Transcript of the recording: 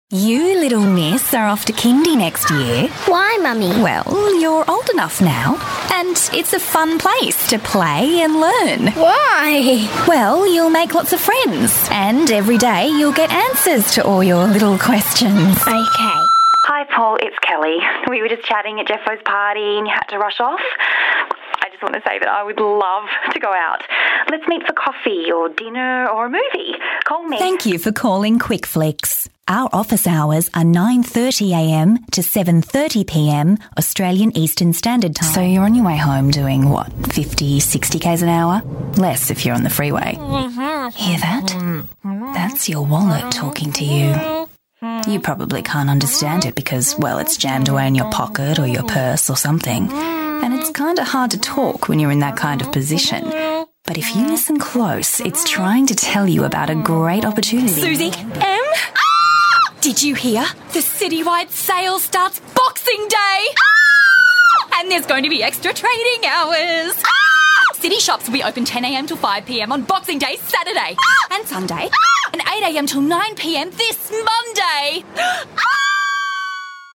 You, little miss, are off to kindy next year. Why, Mummy? Well, you're old enough now, and it's a fun place to play and learn. Why? Well, you'll make lots of friends, and every day you'll get answers to all your little questions. Okay. Hi, Paul, it's Kelly. We were just chatting at Jeffo's party and you had to rush off. I just want to say that I would love to go out. Let's meet for coffee or dinner or a movie. Call me. Thank you for calling Quick Flicks. Our office hours are 9:30am to 7:30pm Australian Eastern Standard Time. So you're on your way home doing, 50, 60k's an hour? Less if you're on the freeway. Hear that? That's your wallet talking to you. You probably can't understand it because, it's jammed away in your pocket or your purse or something. And it's kind of hard to talk when you're in that kind of position. But if you listen close, it's trying to tell you about a great opportunity. Susie, did you hear? The citywide sale starts Boxing Day! And there's going to be extra trading hours! City shops will be open 10am till 5pm on Boxing Day Saturday and Sunday, and 8am till 9pm this Monday.